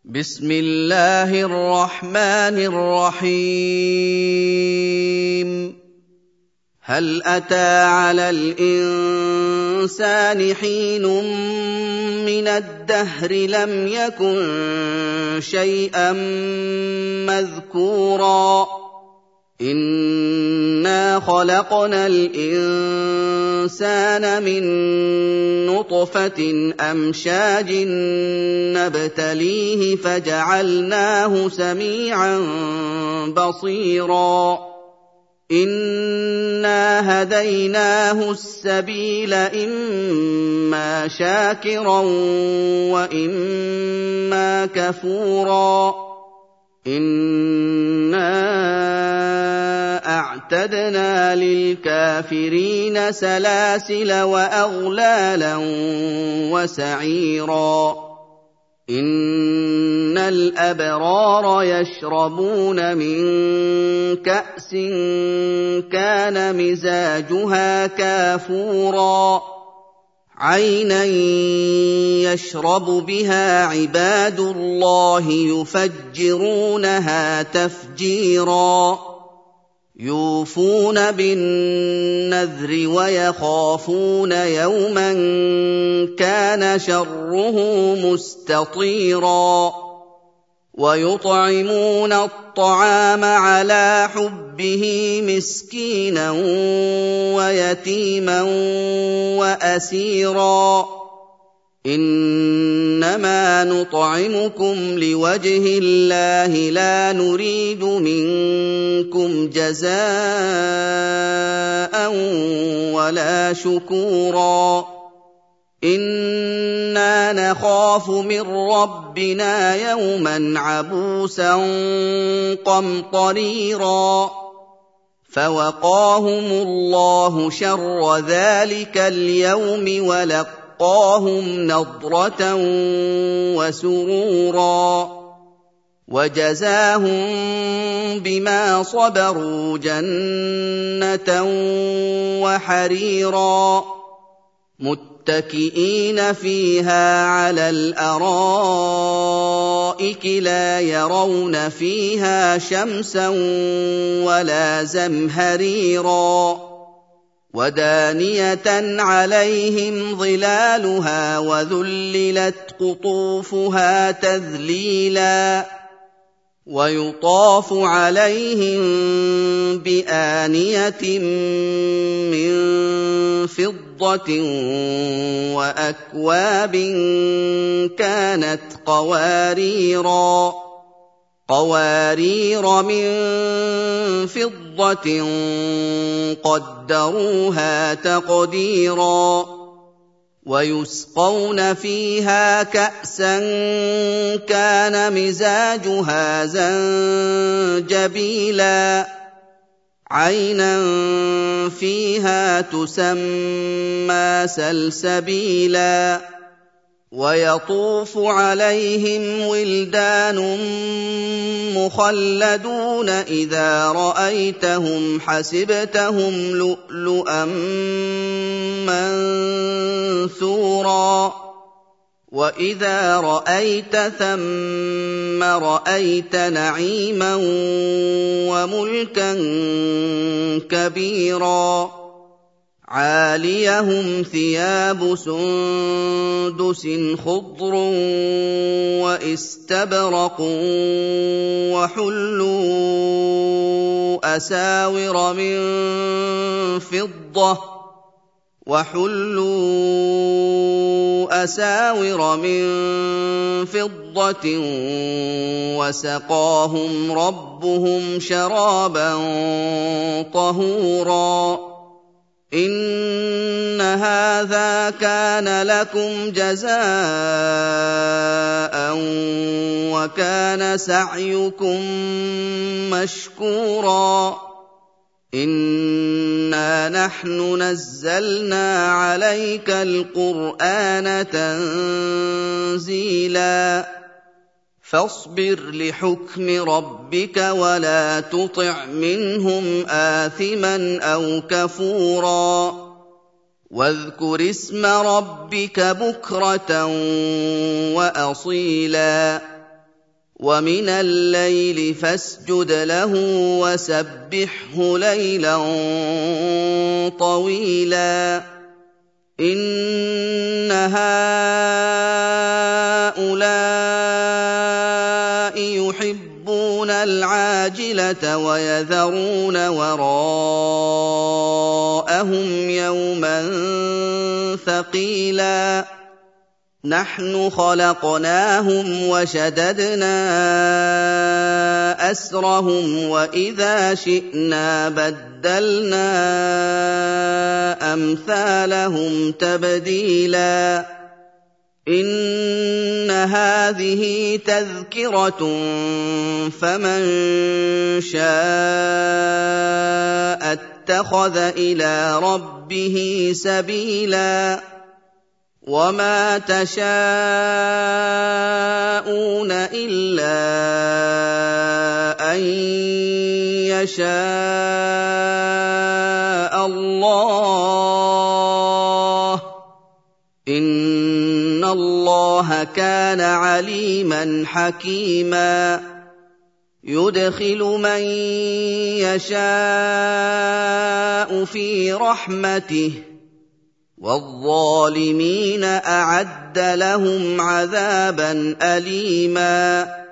بسم الله الرحمن الرحيم هل أتى على الإنسان حين من الدهر لم يكن شيئا مذكورا إنا خلقنا الإنسان من نطفة أمشاج نبتليه فجعلناه سميعا بصيرا إنا هديناه السبيل إما شاكرا وإما كفورا إنا أعتدنا للكافرين سلاسل وأغلالا وسعيرا إن الأبرار يشربون من كأس كان مزاجها كافورا عينا يشرب بها عباد الله يفجرونها تفجيرا يوفون بالنذر ويخافون يوما كان شره مستطيرا ويطعمون الطعام على حبه مسكينا ويتيما وأسيرا إنما نطعمكم لوجه الله لا نريد منكم جزاء ولا شكورا إنا نخاف من ربنا يوما عبوسا قمطريرا فوقاهم الله شر ذلك اليوم ولقاهم نضرة وسرورا وجزاهم بما صبروا جنة وحريرا متكئين فيها على الأرائك لا يرون فيها شمسا ولا زمهريرا ودانية عليهم ظلالها وذللت قطوفها تذليلا ويطاف عليهم بآنية من فضة وأكواب كانت قوارير من فضة قدروها تقديرا ويسقون فيها كأسا كان مزاجها زنجبيلا عينا فيها تسمى سلسبيلا ويطوف عليهم ولدان مخلدون إذا رأيتهم حسبتهم لؤلؤا منثورا وإذا رأيت ثم رأيت نعيما وملكا كبيرا عاليهم ثياب سندس خضر واستبرق وحلوا أساور من فضة وسقاهم ربهم شرابا طهورا إن هذا كان لكم جزاء وكان سعيكم مشكورا إنا نحن نزلنا عليك القرآن تنزيلا فاصبر لحكم ربك ولا تطع منهم آثما أو كفورا واذكر اسم ربك بكرة وأصيلا ومن الليل فاسجد له وسبحه ليلا طويلا إن هؤلاء يحبون العاجلة ويذرون وراءهم يوما ثقيلا نحن خلقناهم وشددنا أسرهم وإذا شئنا بدلنا أمثالهم تبديلا إن هذه تذكرة فمن شاء اتخذ إلى ربه سبيلا وما تشاءون إلا أن يشاء الله إن الله كان عليما حكيما يدخل من يشاء في رحمته والظالمين أعد لهم عذابا أليما